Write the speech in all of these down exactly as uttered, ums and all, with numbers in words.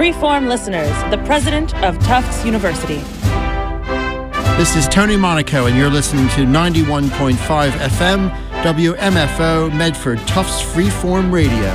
Freeform listeners, the president of Tufts University. This is Tony Monaco, and you're listening to ninety-one point five F M, W M F O, Medford, Tufts Freeform Radio.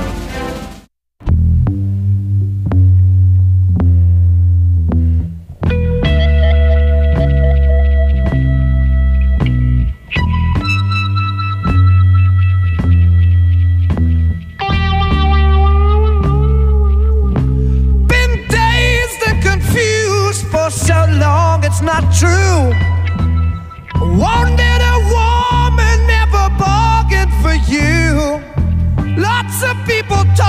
It's not true. Wanted a woman, never bargained for you. Lots of people talk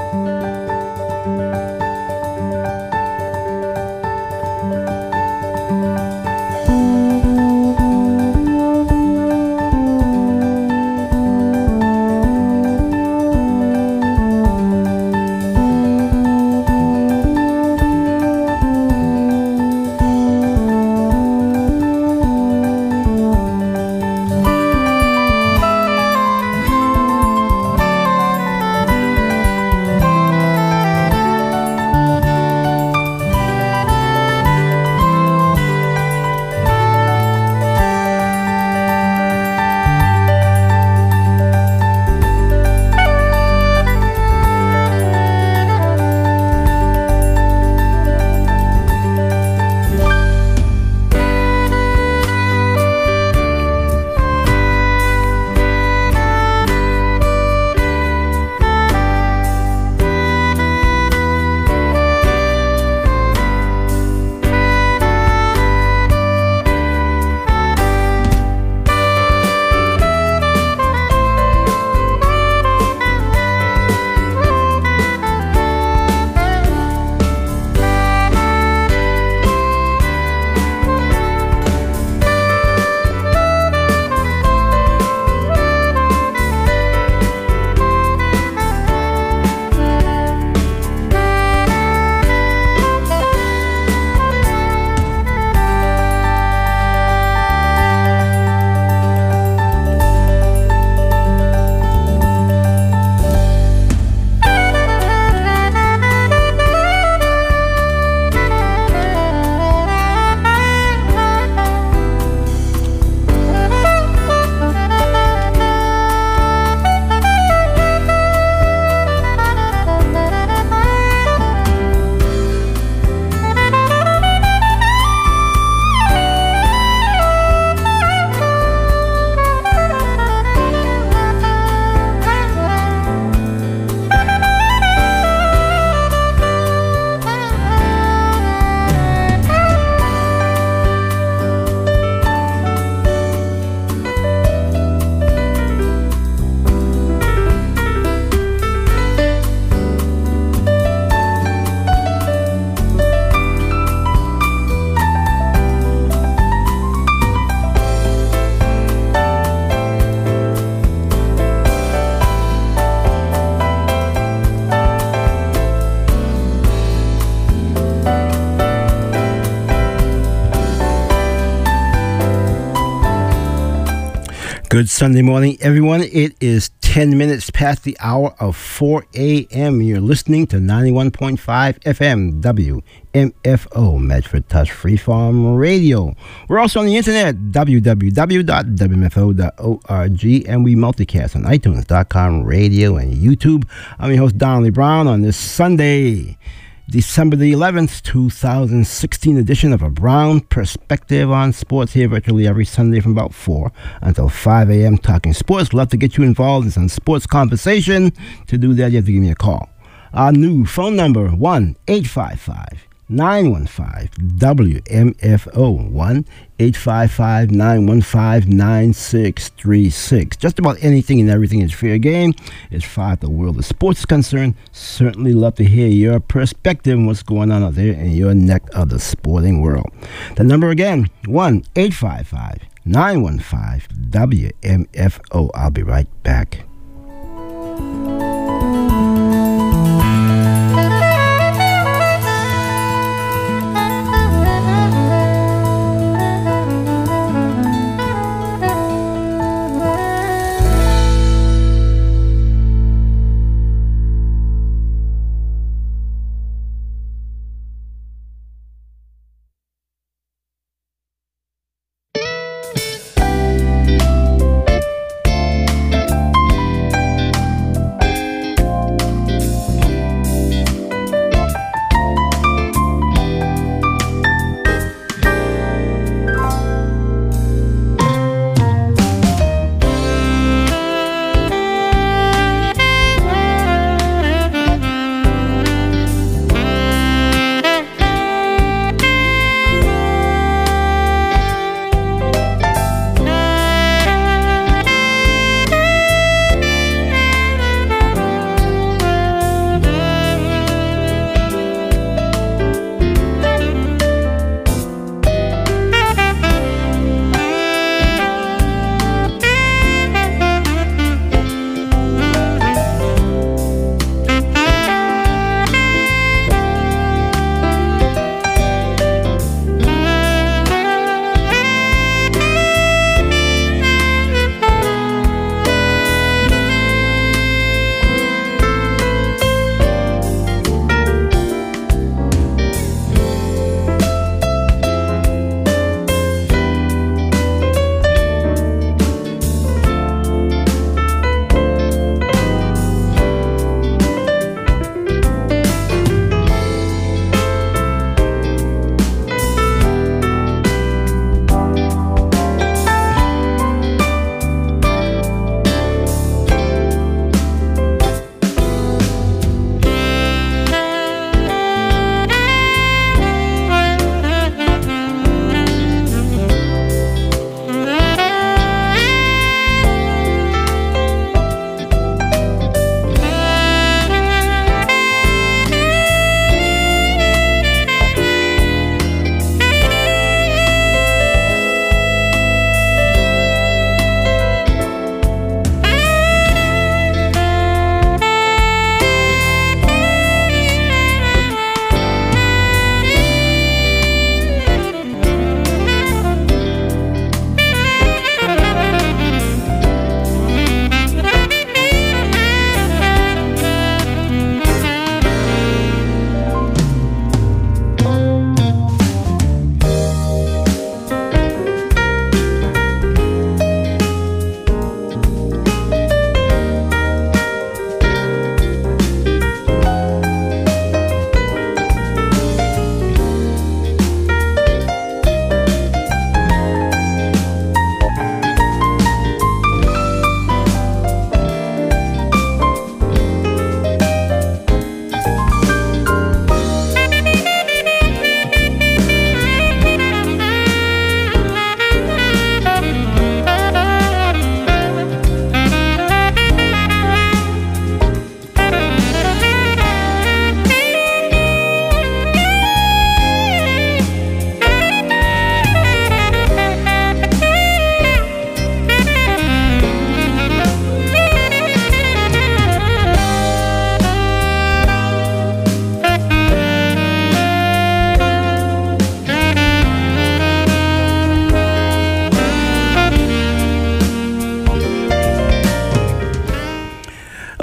Good Sunday morning, everyone. It is ten minutes past the hour of four a.m. You're listening to ninety-one point five F M W M F O, Medford Touch Freeform Radio. We're also on the internet, w w w dot w m f o dot org, and we multicast on iTunes dot com radio and YouTube. I'm your host, Donnelly Brown, on this Sunday, December the eleventh, two thousand sixteen edition of A Brown Perspective on Sports, here virtually every Sunday from about four until five a.m. talking sports. Love to get you involved in some sports conversation. To do that, you have to give me a call. Our new phone number, one eight five five nine one five W M F O, one eight five five nine one five nine six three six. Just about anything and everything is fair game as far as the world of sports is concerned. Certainly love to hear your perspective on what's going on out there in your neck of the sporting world. The number again, one eight five five nine one five W M F O. I'll be right back.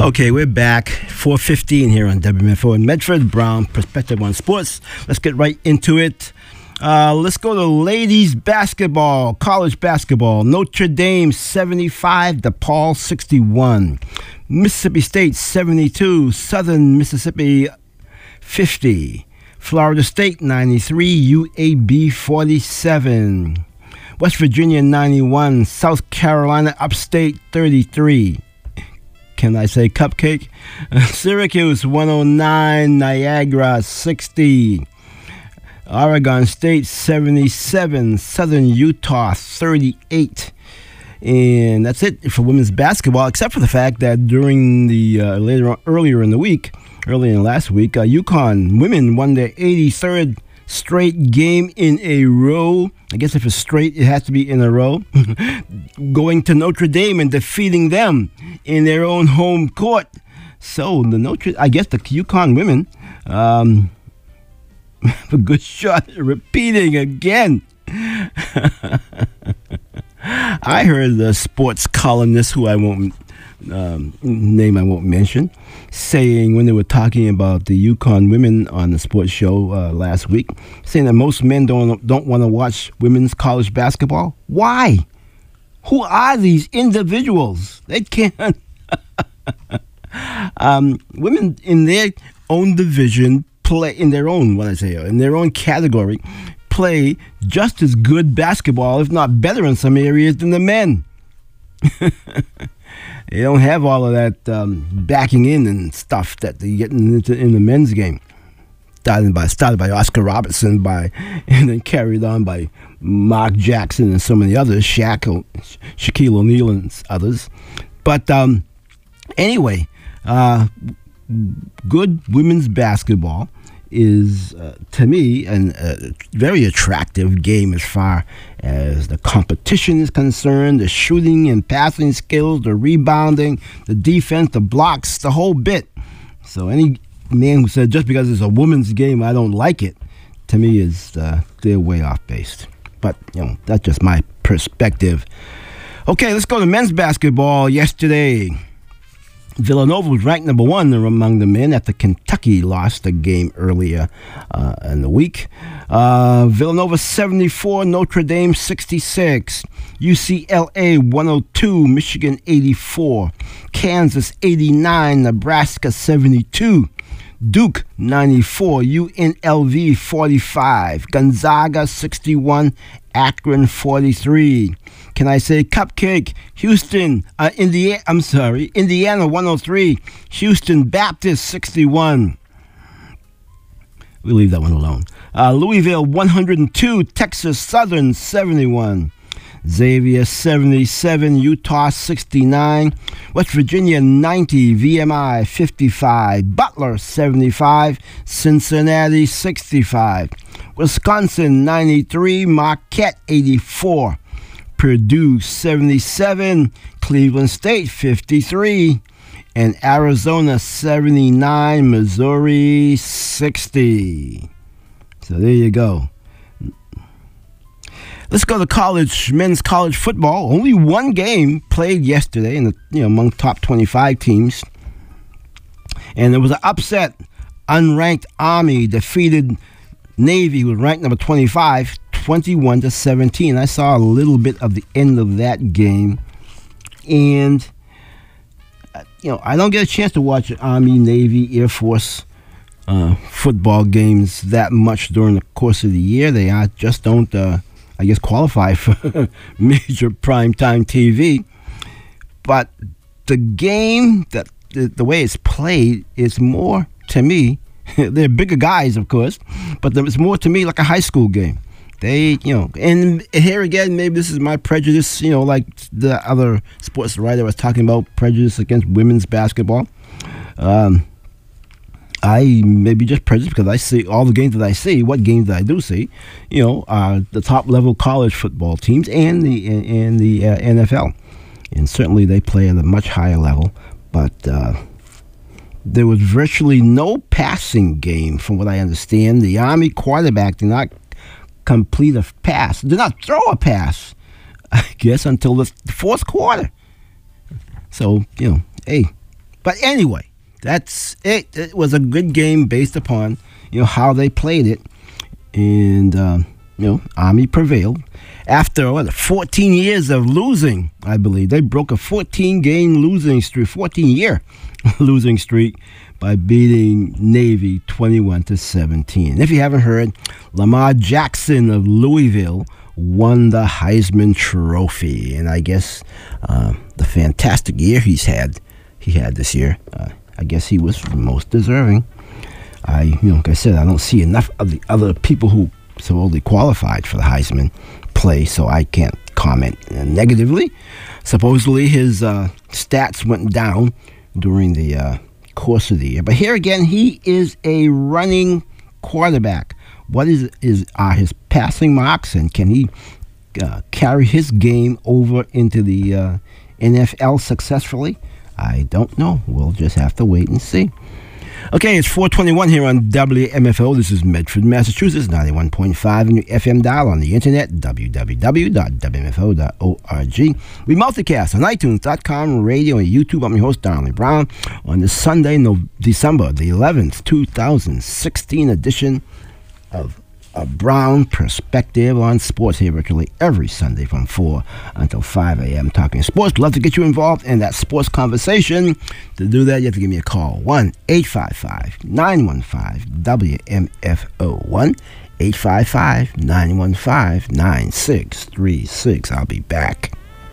Okay, we're back. four fifteen here on W M F O in Medford. Brown Perspective on Sports. Let's get right into it. Uh, let's go to ladies basketball, college basketball. Notre Dame seventy-five, DePaul sixty-one. Mississippi State seventy-two, Southern Mississippi fifty. Florida State ninety-three, U A B forty-seven. West Virginia ninety-one, South Carolina Upstate thirty-three. Can I say cupcake? Syracuse one oh nine, Niagara sixty. Oregon State seventy-seven, Southern Utah thirty-eight. And that's it for women's basketball, except for the fact that during the uh, later on, earlier in the week, earlier in last week, uh, UConn women won their eighty-third straight game in a row. I guess if it's straight, it has to be in a row. Going to Notre Dame and defeating them in their own home court. So the Notre, I guess the UConn women um, have a good shot at repeating again. I heard the sports columnist, who I won't um, name, I won't mention, saying when they were talking about the UConn women on the sports show uh, last week, saying that most men don't don't want to watch women's college basketball. Why? Who are these individuals? They can't. um, women in their own division play in their own, what I say, in their own category, play just as good basketball, if not better in some areas, than the men. They don't have all of that um, backing in and stuff that they get into in the men's game. Started by started by Oscar Robertson, by and then carried on by Mark Jackson and so many others, Shaq, Shaquille O'Neal and others. But um, anyway, uh, good women's basketball is, uh, to me, a uh, very attractive game as far as the competition is concerned, the shooting and passing skills, the rebounding, the defense, the blocks, the whole bit. So any man who said just because it's a women's game I don't like it, to me is uh, they're way off base. But, you know, that's just my perspective. Okay, let's go to men's basketball. Yesterday, Villanova was ranked number one among the men after Kentucky lost a game earlier uh, in the week. Uh, Villanova seventy-four, Notre Dame sixty-six, U C L A one oh two, Michigan eighty-four, Kansas eighty-nine, Nebraska seventy-two, Duke ninety-four, U N L V forty-five, Gonzaga sixty-one, Akron forty-three. Can I say cupcake? Houston, uh, Indiana, I'm sorry, Indiana one oh three, Houston Baptist sixty-one. We'll leave that one alone. Uh, Louisville one oh two, Texas Southern seventy-one. Xavier seventy-seven, Utah sixty-nine, West Virginia ninety, V M I fifty-five, Butler seventy-five, Cincinnati sixty-five, Wisconsin ninety-three, Marquette eighty-four, Purdue seventy-seven, Cleveland State fifty-three, and Arizona seventy-nine, Missouri sixty. So there you go. Let's go to college, men's college football. Only one game played yesterday in the, you know, among top twenty-five teams. And there was an upset. Unranked Army defeated Navy, who was ranked number twenty-five, twenty-one to seventeen. I saw a little bit of the end of that game. And, uh, you know, I don't get a chance to watch Army, Navy, Air Force uh, football games that much during the course of the year. They are, just don't... Uh, I guess, qualify for major primetime T V. But the game, that the, the way it's played, is more, to me, they're bigger guys, of course, but it's more, to me, like a high school game. They, you know, and here again, maybe this is my prejudice, you know, like the other sports writer was talking about prejudice against women's basketball. Um, I may be just prejudiced because I see all the games that I see. What games that I do see, you know, uh, the top level college football teams and the and the uh, N F L, and certainly they play at a much higher level. But uh, there was virtually no passing game, from what I understand. The Army quarterback did not complete a pass, did not throw a pass, I guess, until the fourth quarter. So, you know, hey. But anyway, that's it. It was a good game based upon, you know, how they played it. And, um, you know, Army prevailed. After, what, fourteen years of losing, I believe. They broke a fourteen-game losing streak, fourteen-year losing streak by beating Navy twenty-one to seventeen. And if you haven't heard, Lamar Jackson of Louisville won the Heisman Trophy. And I guess uh, the fantastic year he's had, he had this year, uh, I guess he was most deserving. I, you know, like I said, I don't see enough of the other people who supposedly qualified for the Heisman play, so I can't comment negatively. Supposedly his uh, stats went down during the uh, course of the year, but here again, he is a running quarterback. What is is are his passing marks, and can he uh, carry his game over into the uh, N F L successfully? I don't know. We'll just have to wait and see. Okay, it's four twenty-one here on W M F O. This is Medford, Massachusetts, ninety-one point five in your F M dial, on the internet, w w w dot w m f o dot org. We multicast on iTunes dot com, radio, and YouTube. I'm your host, Donald Brown, on this Sunday, no, December the eleventh, two thousand sixteen edition of A Brown Perspective on Sports, here virtually every Sunday from four until five a.m. talking sports. Love to get you involved in that sports conversation. To do that, you have to give me a call, one eight five five, nine one five, W M F O, one eight five five, nine one five, nine six three six. I'll be back.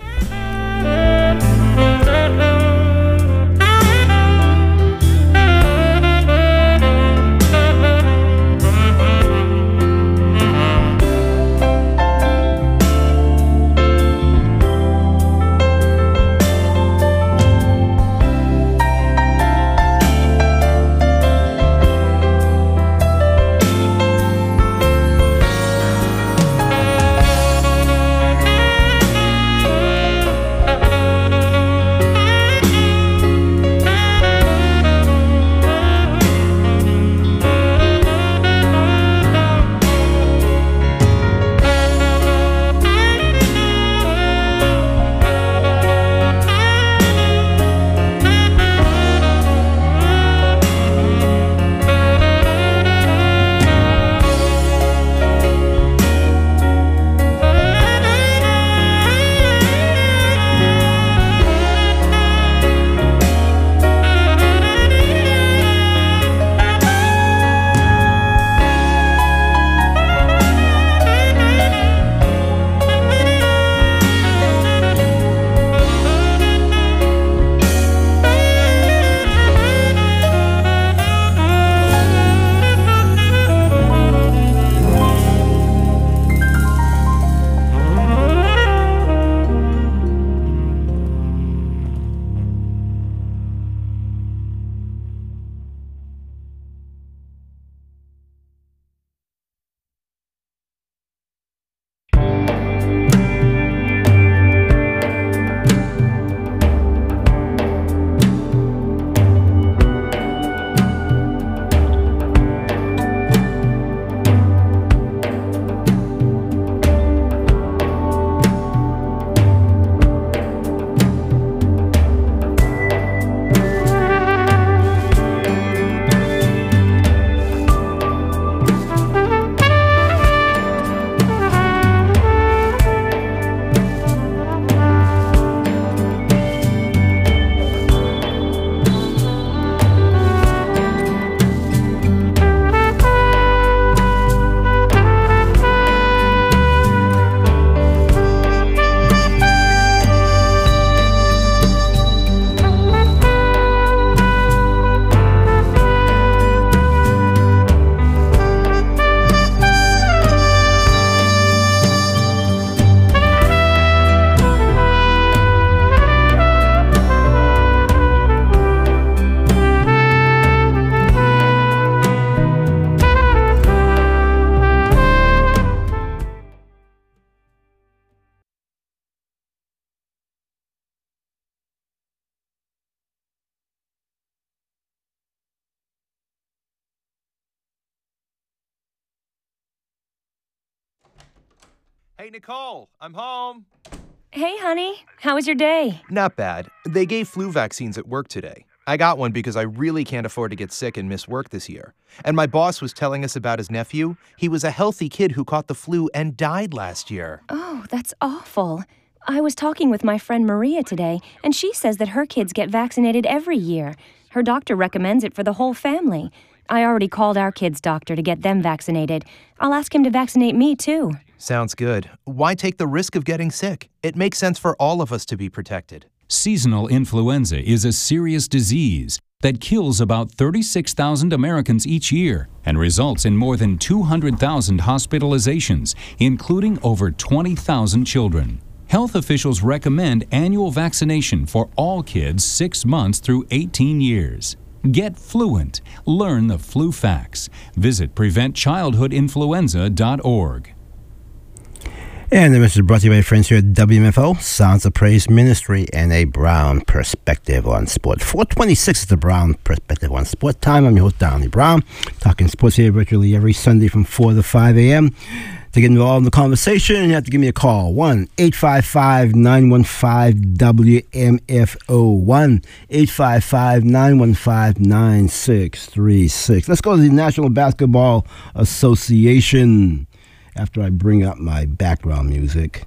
Hey, Nicole, I'm home. Hey, honey. How was your day? Not bad. They gave flu vaccines at work today. I got one because I really can't afford to get sick and miss work this year. And my boss was telling us about his nephew. He was a healthy kid who caught the flu and died last year. Oh, that's awful. I was talking with my friend Maria today, and she says that her kids get vaccinated every year. Her doctor recommends it for the whole family. I already called our kids' doctor to get them vaccinated. I'll ask him to vaccinate me, too. Sounds good. Why take the risk of getting sick? It makes sense for all of us to be protected. Seasonal influenza is a serious disease that kills about thirty-six thousand Americans each year and results in more than two hundred thousand hospitalizations, including over twenty thousand children. Health officials recommend annual vaccination for all kids six months through eighteen years. Get fluent. Learn the flu facts. Visit prevent childhood influenza dot org. And the message brought to you by friends here at W M F O, Sounds of Praise Ministry, and a Brown Perspective on Sport. four twenty-six is the Brown Perspective on Sport time. I'm your host, Donnie Brown, talking sports here virtually every Sunday from four to five a.m. To get involved in the conversation, you have to give me a call, one eight five five, nine one five, W M F O, one eight five five, nine one five, nine six three six. Let's go to the National Basketball Association after I bring up my background music.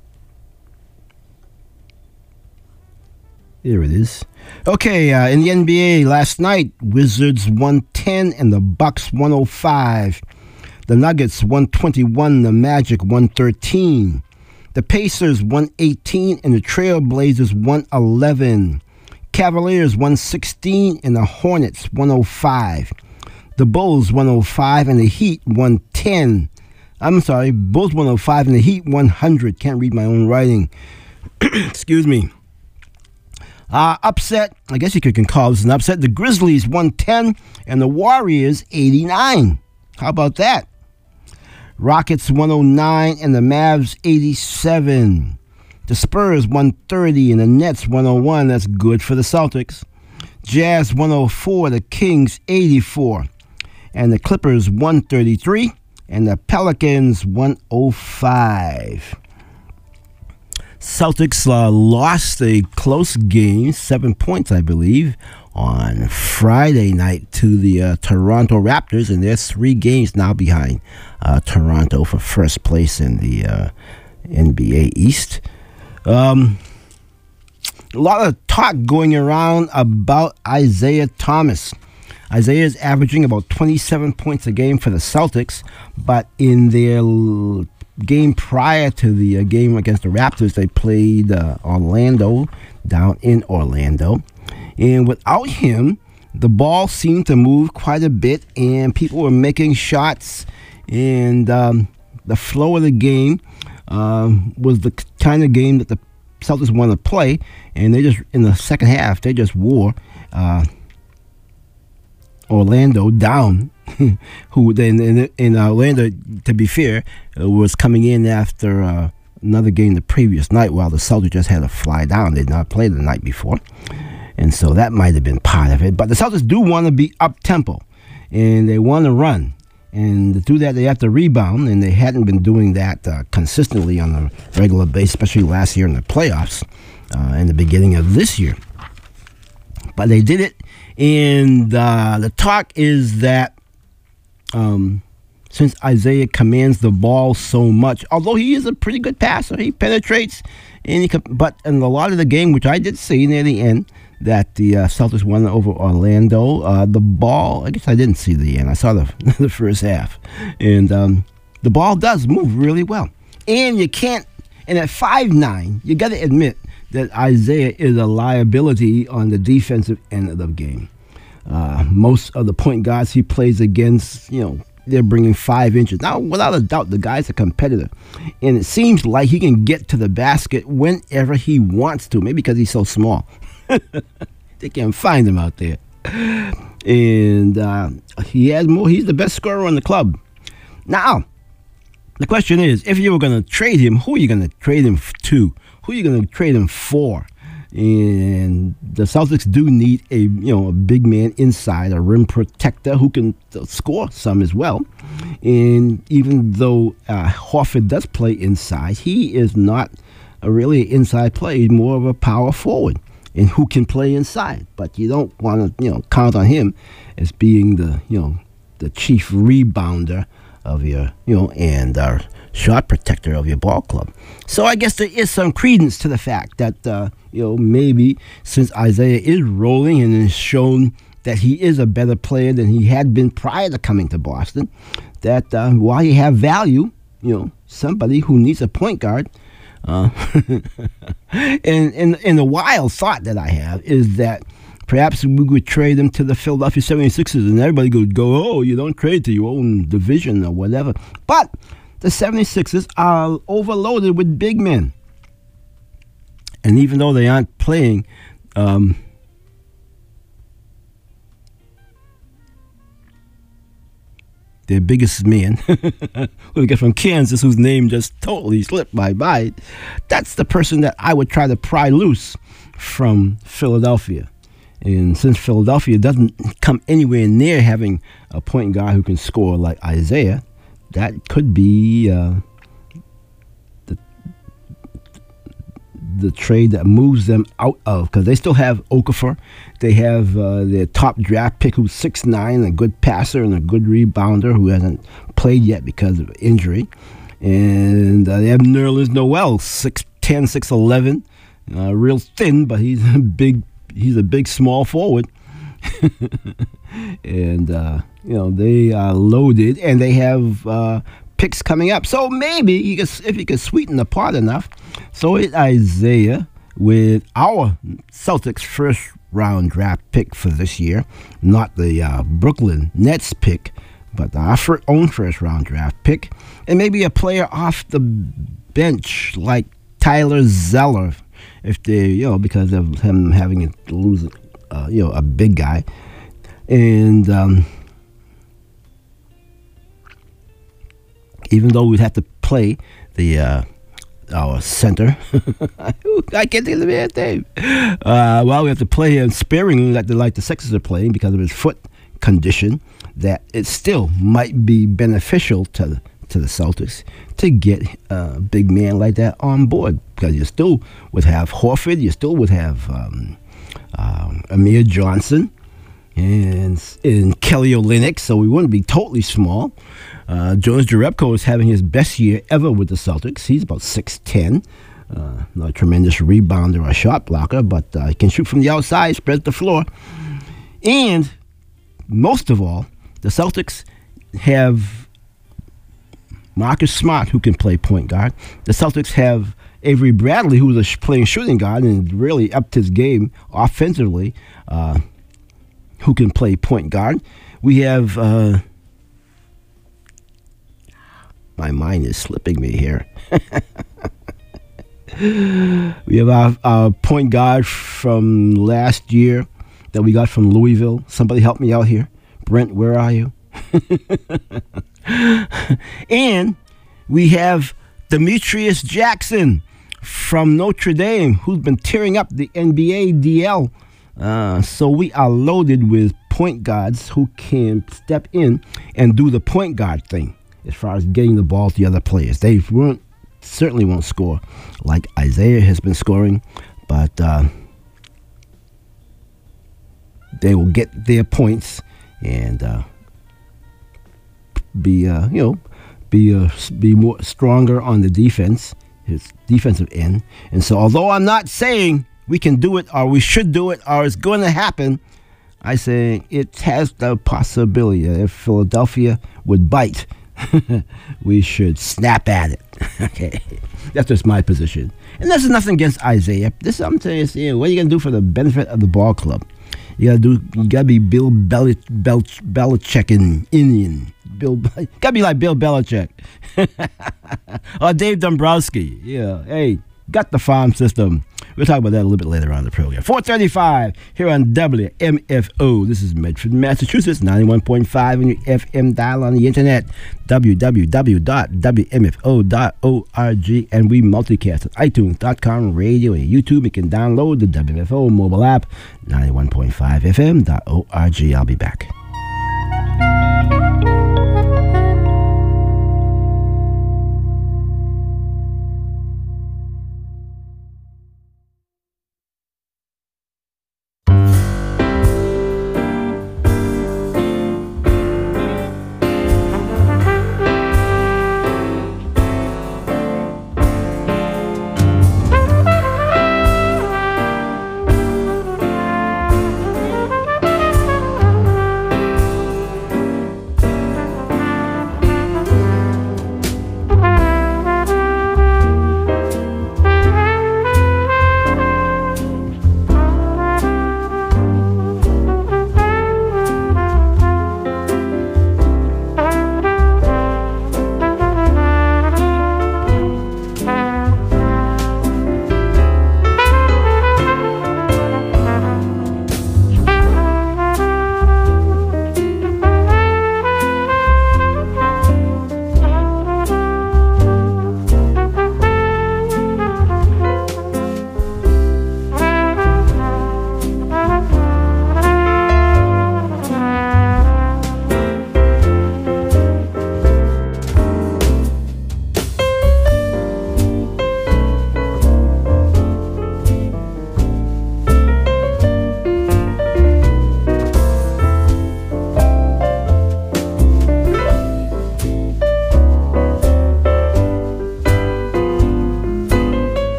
Here it is. Okay, uh, in the N B A last night, Wizards one ten and the Bucks one oh five. The Nuggets one twenty-one, the Magic one thirteen. The Pacers one eighteen and the Trailblazers one eleven. Cavaliers one sixteen and the Hornets one oh five. The Bulls one oh five and the Heat one ten. I'm sorry, Bulls one oh five and the Heat one hundred. Can't read my own writing. Excuse me. Uh, upset, I guess you could call this an upset. The Grizzlies one ten and the Warriors eighty-nine. How about that? Rockets one oh nine and the Mavs eighty-seven. The Spurs one thirty and the Nets one oh one. That's good for the Celtics. Jazz one oh four, the Kings eighty-four. And the Clippers one thirty-three and the Pelicans one oh five. Celtics uh, lost a close game, seven points, I believe, on Friday night to the uh, Toronto Raptors, and they're three games now behind uh, Toronto for first place in the uh, N B A East. Um, a lot of talk going around about Isaiah Thomas. Isaiah is averaging about twenty-seven points a game for the Celtics, but in their l- game prior to the uh, game against the Raptors, they played uh, Orlando down in Orlando. And without him, the ball seemed to move quite a bit, and people were making shots, and um, the flow of the game um, was the kind of game that the Celtics wanted to play, and they just, in the second half, they just wore uh, Orlando down, who then in, in Orlando, to be fair, uh, was coming in after uh, another game the previous night, while the Celtics just had to fly down. They did not play the night before. And so that might have been part of it. But the Celtics do want to be up-tempo, and they want to run. And to do that, they have to rebound, and they hadn't been doing that uh, consistently on a regular basis, especially last year in the playoffs uh, and the beginning of this year. But they did it, and uh, the talk is that um, since Isaiah commands the ball so much, although he is a pretty good passer, he penetrates, and he can, but in a lot of the game, which I did see near the end, that the uh, Celtics won over Orlando. Uh, the ball, I guess I didn't see the end. I saw the, the first half. And um, the ball does move really well. And you can't, and at five nine, you got to admit that Isaiah is a liability on the defensive end of the game. Uh, most of the point guards he plays against, you know, they're bringing five inches. Now, without a doubt, the guy's a competitor. And it seems like he can get to the basket whenever he wants to, maybe because he's so small. They can't find him out there. And uh, he has more. He's the best scorer in the club. Now, the question is, if you were going to trade him, who are you going to trade him to? Who are you going to trade him for? And the Celtics do need a you know a big man inside, a rim protector who can score some as well. And even though uh, Horford does play inside, he is not a really inside player. He's more of a power forward. and who can play inside. But you don't want to, you know, count on him as being the, you know, the chief rebounder of your, you know, and our shot protector of your ball club. So I guess there is some credence to the fact that, uh, you know, maybe since Isaiah is rolling and has shown that he is a better player than he had been prior to coming to Boston, that uh, while you have value, you know, somebody who needs a point guard, uh, and, and, and the wild thought that I have is that perhaps we would trade him to the Philadelphia seventy-sixers and everybody would go, oh, you don't trade to your own division or whatever. But the seventy-sixers are overloaded with big men. And even though they aren't playing, um, their biggest man, who we get from Kansas, whose name just totally slipped my mind, that's the person that I would try to pry loose from Philadelphia. And since Philadelphia doesn't come anywhere near having a point guard who can score like Isaiah, that could be uh, the the trade that moves them out of, because they still have Okafor. They have uh, their top draft pick who's six nine, a good passer and a good rebounder who hasn't played yet because of injury. And uh, they have Nerlens Noel, six ten, six eleven, uh, real thin, but he's a big, he's a big small forward. And, uh, you know, they are loaded, and they have uh, picks coming up. So maybe you could, if you could sweeten the pot enough, so it Isaiah with our Celtics first round draft pick for this year, not the uh, Brooklyn Nets pick, but our own first round draft pick, and maybe a player off the bench like Tyler Zeller, if they, you know, because of him having to lose, uh, you know, a big guy. And um, even though we'd have to play the uh, our center, I can't think of the man's name. Uh, well, we have to play him sparingly, like the like the Sixers are playing, because of his foot condition. That it still might be beneficial to to the Celtics to get a big man like that on board, because you still would have Horford, you still would have um, um, Amir Johnson. And, and Kelly Olynyk, so we wouldn't be totally small. Uh, Jonas Jerebko is having his best year ever with the Celtics. He's about six ten, uh, not a tremendous rebounder or shot blocker, but uh, he can shoot from the outside, spread the floor. And most of all, the Celtics have Marcus Smart, who can play point guard. The Celtics have Avery Bradley, who was a sh- playing shooting guard and really upped his game offensively, uh, who can play point guard. We have, uh, my mind is slipping me here. We have our, our point guard from last year that we got from Louisville. Somebody help me out here. Brent, where are you? And we have Demetrius Jackson from Notre Dame, who's been tearing up the N B A D L. Uh, so we are loaded with point guards who can step in and do the point guard thing as far as getting the ball to the other players. They won't, certainly won't score like Isaiah has been scoring, but uh, they will get their points and uh, be, uh, you know, be uh, be more stronger on the defense, his defensive end. And so, although I'm not saying we can do it, or we should do it, or it's going to happen, I say it has the possibility that if Philadelphia would bite, we should snap at it. Okay, that's just my position. And this is nothing against Isaiah. This I'm saying, you know, what are you going to do for the benefit of the ball club? You gotta do. You gotta be Bill Belich, Belch, Belichick in Indian. Bill, you gotta be like Bill Belichick or Dave Dombrowski. Yeah, hey, got the farm system. We'll talk about that a little bit later on in the program. four thirty-five here on W M F O. This is Medford, Massachusetts, ninety-one point five on your F M dial on the internet, w w w dot w m f o dot org, and we multicast at itunes dot com, radio, and YouTube. You can download the W M F O mobile app, ninety-one point five f m dot org. I'll be back.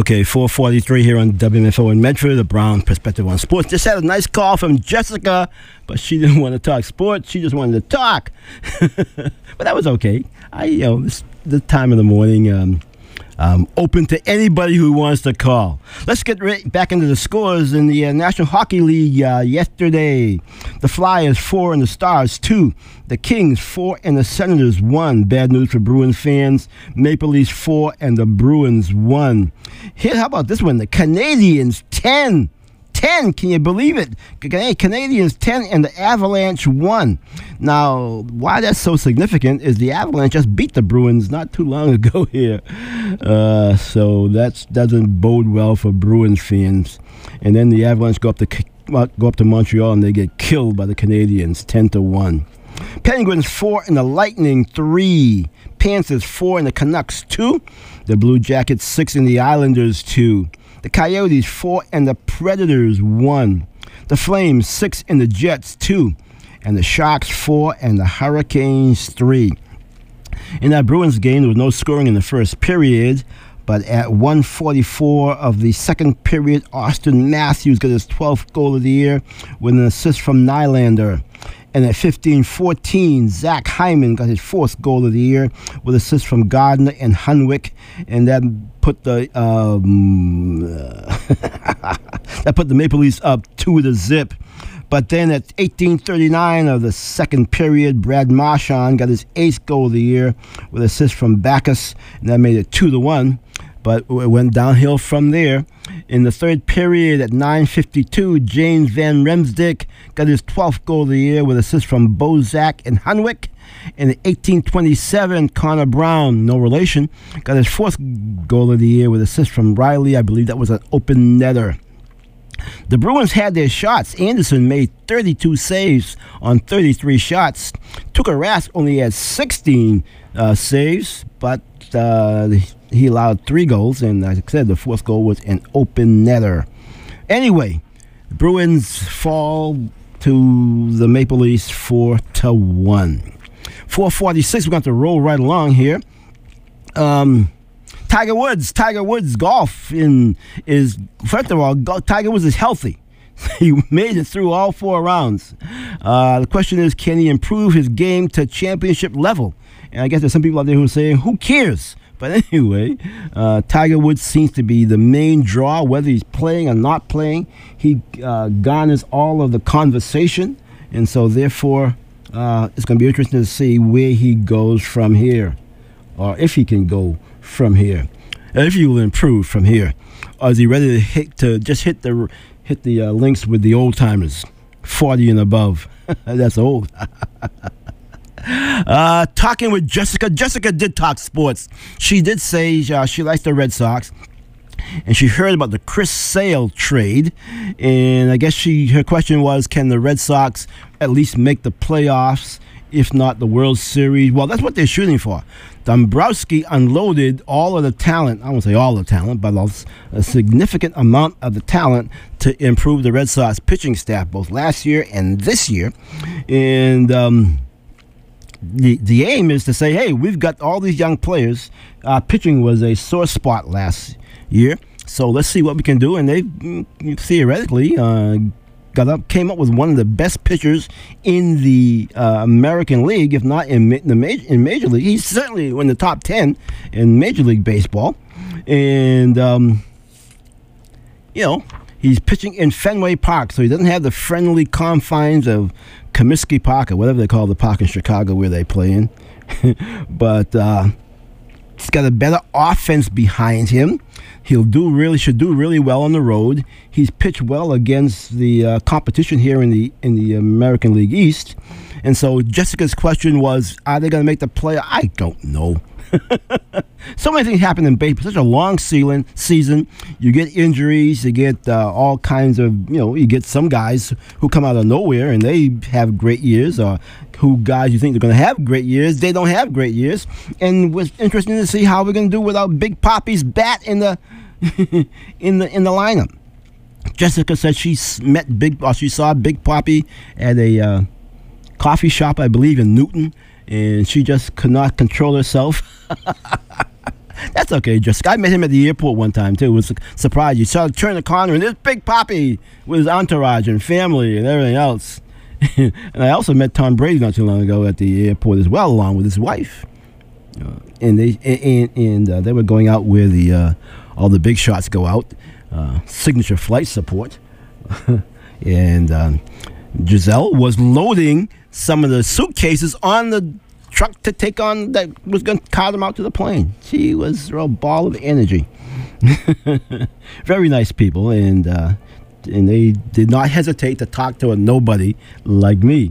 Okay, four forty-three here on W M F O in Medford, the Brown Perspective on Sports. Just had a nice call from Jessica, but she didn't want to talk sports. She just wanted to talk. But that was okay. I, you know, this the time of the morning, um, um, open to anybody who wants to call. Let's get right back into the scores in the uh, National Hockey League uh, yesterday. The Flyers four and the Stars two. The Kings four and the Senators one. Bad news for Bruins fans. Maple Leafs four and the Bruins one. Here, how about this one? The Canadiens ten. ten, can you believe it? Canadiens ten and the Avalanche one. Now, why that's so significant is the Avalanche just beat the Bruins not too long ago here. Uh, so that doesn't bode well for Bruins fans. And then the Avalanche go up to go up to Montreal and they get killed by the Canadiens ten to one. Penguins four and the Lightning three. Panthers four and the Canucks two. The Blue Jackets six and the Islanders two. The Coyotes four and the Predators one. The Flames six and the Jets two. And the Sharks four and the Hurricanes three. In that Bruins game, there was no scoring in the first period. But at one forty-four of the second period, Austin Matthews got his twelfth goal of the year with an assist from Nylander. And at fifteen fourteen, Zach Hyman got his fourth goal of the year with assist from Gardner and Hunwick, and that put the um, that put the Maple Leafs up two to zip. But then at eighteen thirty-nine of the second period, Brad Marchand got his eighth goal of the year with assist from Backus, and that made it two to one. But it went downhill from there. In the third period at nine fifty-two, James Van Riemsdyk got his twelfth goal of the year with assist from Bozak and Hunwick. And at eighteen twenty-seven, Connor Brown, no relation, got his fourth goal of the year with assist from Riley. I believe that was an open netter. The Bruins had their shots. Anderson made thirty-two saves on thirty-three shots. Tuukka Rask only had sixteen uh, saves, but uh, he allowed three goals, and as I said, the fourth goal was an open netter. Anyway, the Bruins fall to the Maple Leafs four to one. four forty-six, we're going to roll right along here. Um... Tiger Woods, Tiger Woods golf in is first of all, Tiger Woods is healthy. He made it through all four rounds. Uh, the question is, can he improve his game to championship level? And I guess there's some people out there who are saying, who cares? But anyway, uh, Tiger Woods seems to be the main draw, whether he's playing or not playing. He uh, garners all of the conversation, and so therefore, uh, it's going to be interesting to see where he goes from here, or if he can go from here, if he will improve from here, or is he ready to hit to just hit the hit the uh, links with the old timers, forty and above? That's old. uh, talking with Jessica. Jessica did talk sports. She did say uh, she likes the Red Sox, and she heard about the Chris Sale trade, and I guess she her question was, can the Red Sox at least make the playoffs, if not the World Series? Well, that's what they're shooting for. Dombrowski unloaded all of the talent, I won't say all the talent, but a significant amount of the talent to improve the Red Sox pitching staff, both last year and this year. And um, the the aim is to say, hey, we've got all these young players. Uh, pitching was a sore spot last year, so let's see what we can do. And they theoretically uh, got up, came up with one of the best pitchers in the uh, American League, if not in ma- the major in Major League. He's certainly in the top ten in Major League Baseball, and um, you know he's pitching in Fenway Park, so he doesn't have the friendly confines of Comiskey Park or whatever they call the park in Chicago where they play in. But uh, he's got a better offense behind him. He'll do really should do really well on the road. He's pitched well against the uh, competition here in the in the American League East, and so Jessica's question was, are they going to make the play? I don't know. So many things happen in baseball. Such a long season. Season, you get injuries, you get uh, all kinds of you know. You get some guys who come out of nowhere and they have great years, or who guys you think they're going to have great years, they don't have great years. And it was interesting to see how we're going to do without Big Poppy's bat in the in the in the lineup. Jessica said she met Big, or she saw Big Poppy at a uh, coffee shop, I believe, in Newton, and she just could not control herself. That's okay, Jessica. I met him at the airport one time, too. It was a surprise. You saw him turn the corner, and there's Big Papi with his entourage and family and everything else. And I also met Tom Brady not too long ago at the airport as well, along with his wife. Uh, and they and, and uh, they were going out where the uh, all the big shots go out, uh, signature flight support. And um, Giselle was loading some of the suitcases on the truck to take on that was going to cart them out to the plane. She was a real ball of energy. Very nice people, and uh, and they did not hesitate to talk to a nobody like me.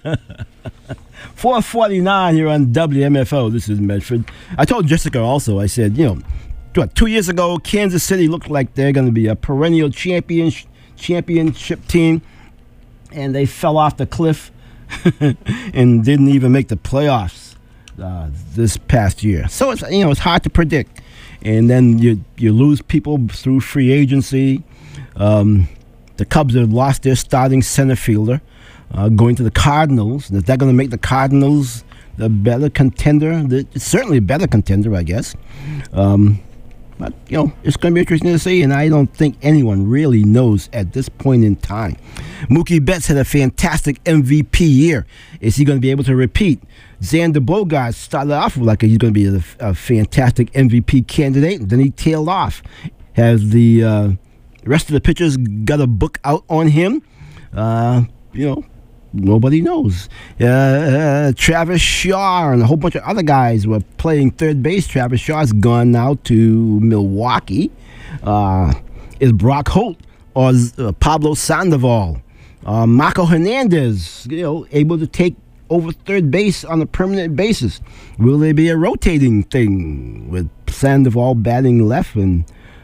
four forty-nine here on W M F O. This is Medford. I told Jessica also, I said, you know, what, two years ago, Kansas City looked like they're going to be a perennial champion, championship team, and they fell off the cliff and didn't even make the playoffs uh, this past year. So it's, you know, it's hard to predict. And then you you lose people through free agency. Um, the Cubs have lost their starting center fielder, uh, going to the Cardinals. Is that going to make the Cardinals the better contender? It's certainly a better contender, I guess. Um, but, you know, it's going to be interesting to see, and I don't think anyone really knows at this point in time. Mookie Betts had a fantastic M V P year. Is he going to be able to repeat? Xander Bogaerts started off like he's going to be a, a fantastic M V P candidate, and then he tailed off. Has the uh, rest of the pitchers got a book out on him? Uh, you know, nobody knows. Uh, uh, Travis Shaw and a whole bunch of other guys were playing third base. Travis Shaw's gone now to Milwaukee. Uh, is Brock Holt or uh, Pablo Sandoval? Uh, Marco Hernandez, you know, able to take over third base on a permanent basis? Will there be a rotating thing with Sandoval batting left? And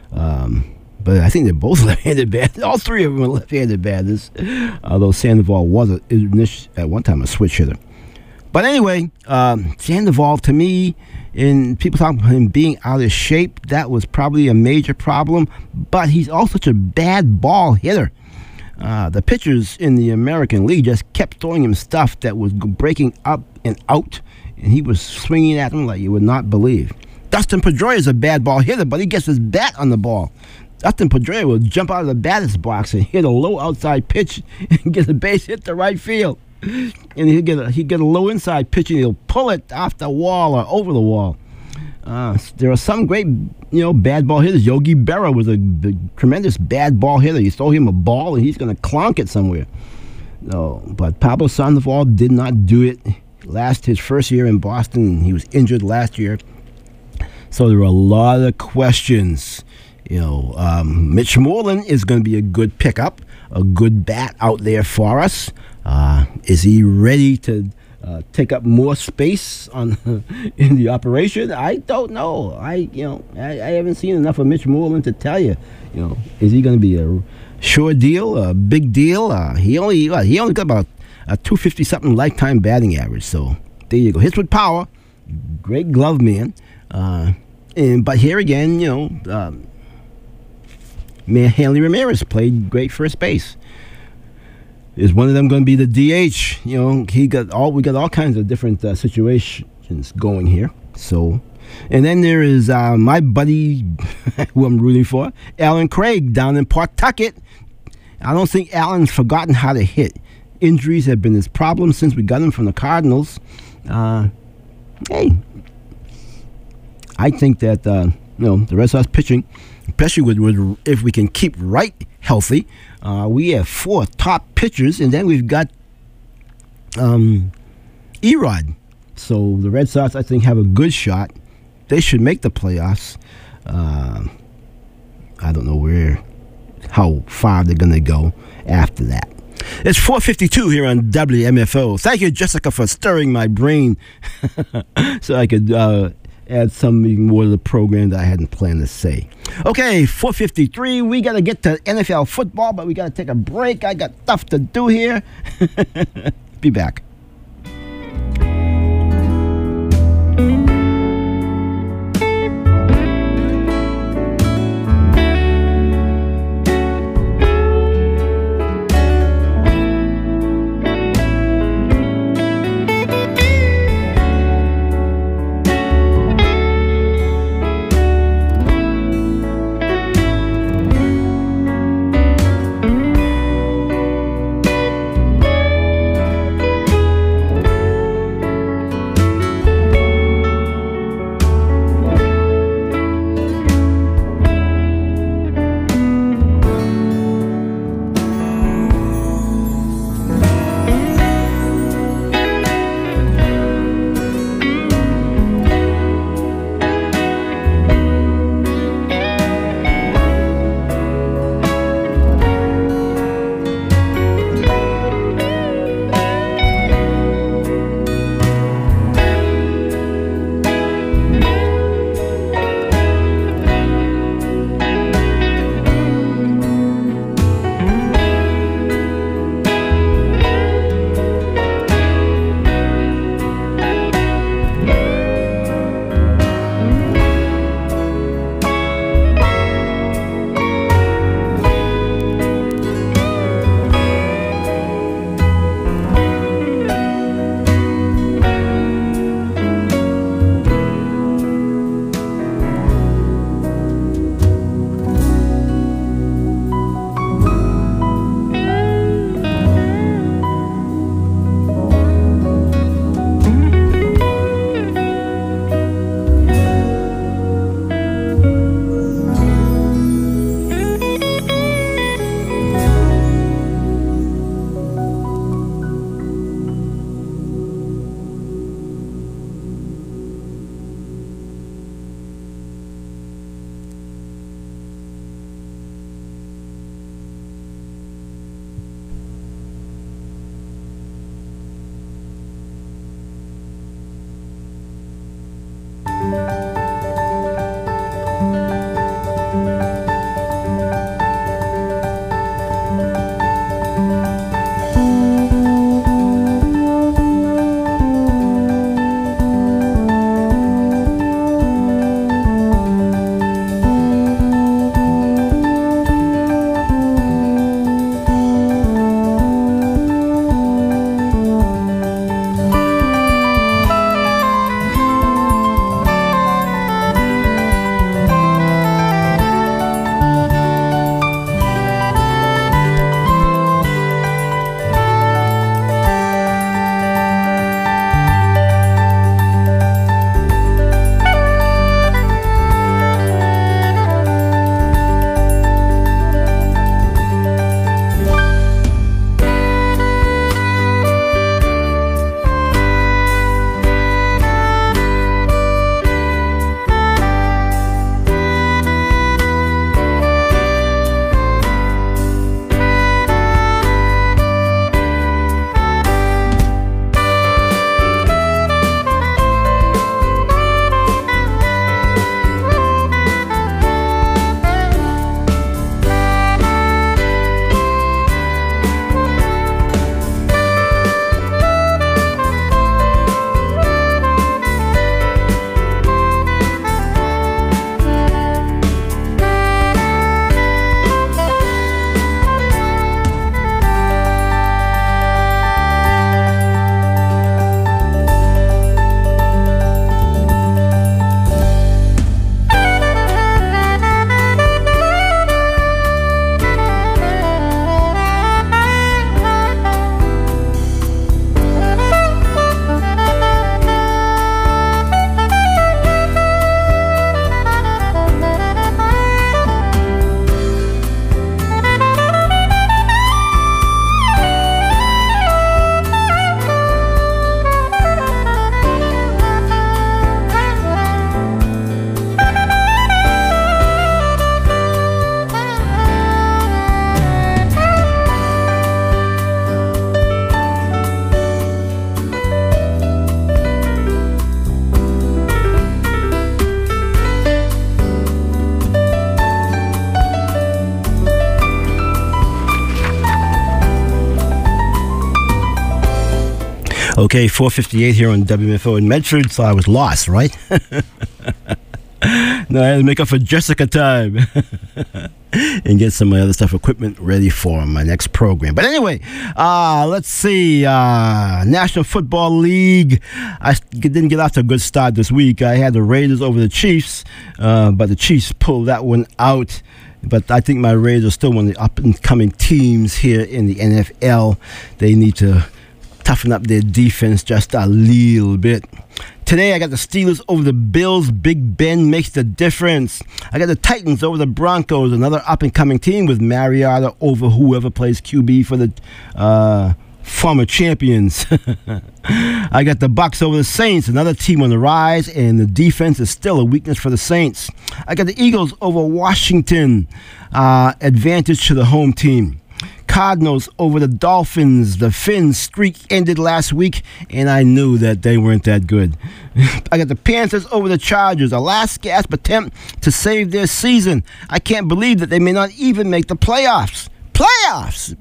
um, but I think they're both left-handed batters. All three of them are left-handed batters, although Sandoval was a, at one time a switch hitter. But anyway, um, Sandoval, to me, and people talk about him being out of shape, that was probably a major problem. But he's also such a bad ball hitter. Uh, the pitchers in the American League just kept throwing him stuff that was breaking up and out, and he was swinging at them like you would not believe. Dustin Pedroia is a bad ball hitter, but he gets his bat on the ball. Dustin Pedroia will jump out of the batter's box and hit a low outside pitch and get a base hit to right field. And he'll get a, he'll get a low inside pitch and he'll pull it off the wall or over the wall. Uh, there are some great, you know, bad ball hitters. Yogi Berra was a, a tremendous bad ball hitter. You throw him a ball and he's going to clonk it somewhere. No, but Pablo Sandoval did not do it. Last his first year in Boston, he was injured last year. So there were a lot of questions. You know, um, Mitch Moreland is going to be a good pickup, a good bat out there for us. Uh, is he ready to uh, take up more space on in the operation? I don't know. I you know I, I haven't seen enough of Mitch Moreland to tell you. You know, is he going to be a short deal, a big deal? Uh, he only uh, he only got about a two fifty something lifetime batting average. So there you go. Hits with power, great glove man. Uh, and but here again, you know. Um, Man, Hanley Ramirez played great first base. Is one of them going to be the D H? You know, he got all we got all kinds of different uh, situations going here. So, and then there is uh, my buddy, who I'm rooting for, Alan Craig down in Pawtucket. I don't think Alan's forgotten how to hit. Injuries have been his problem since we got him from the Cardinals. Uh, hey, I think that uh, you know the rest of us pitching. Especially with, with if we can keep Wright healthy. Uh, we have four top pitchers, and then we've got um, Erod. So the Red Sox, I think, have a good shot. They should make the playoffs. Uh, I don't know where, how far they're going to go after that. It's four fifty-two here on W M F O. Thank you, Jessica, for stirring my brain so I could uh, add something more to the program that I hadn't planned to say. Okay, four fifty-three. We got to get to N F L football, but we got to take a break. I got stuff to do here. Be back. Okay, four fifty-eight here on W M F O in Medford, so I was lost, right? No, I had to make up for Jessica time and get some of my other stuff, equipment ready for my next program. But anyway, uh, let's see. Uh, National Football League. I didn't get off to a good start this week. I had the Raiders over the Chiefs, uh, but the Chiefs pulled that one out. But I think my Raiders are still one of the up-and-coming teams here in the N F L. They need to toughen up their defense just a little bit. Today, I got the Steelers over the Bills. Big Ben makes the difference. I got the Titans over the Broncos, another up-and-coming team with Mariota over whoever plays Q B for the uh, former champions. I got the Bucs over the Saints, another team on the rise, and the defense is still a weakness for the Saints. I got the Eagles over Washington, uh, advantage to the home team. Cardinals over the Dolphins. The Finns streak ended last week, and I knew that they weren't that good. I got the Panthers over the Chargers. A last gasp attempt to save their season. I can't believe that they may not even make the playoffs. Playoffs!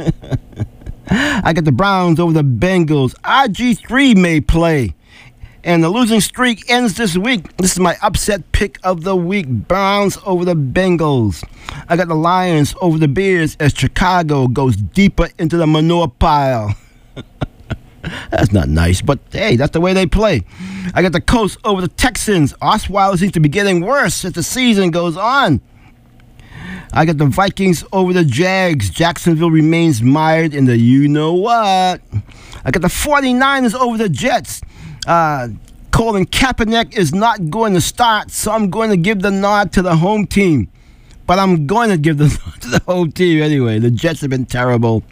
I got the Browns over the Bengals. R G three may play. And the losing streak ends this week. This is my upset pick of the week. Browns over the Bengals. I got the Lions over the Bears as Chicago goes deeper into the manure pile. That's not nice, but hey, that's the way they play. I got the Colts over the Texans. Osweiler seems to be getting worse as the season goes on. I got the Vikings over the Jags. Jacksonville remains mired in the you-know-what. I got the 49ers over the Jets. Uh, Colin Kaepernick is not going to start, so I'm going to give the nod to the home team. But I'm going to give the nod to the home team anyway. The Jets have been terrible.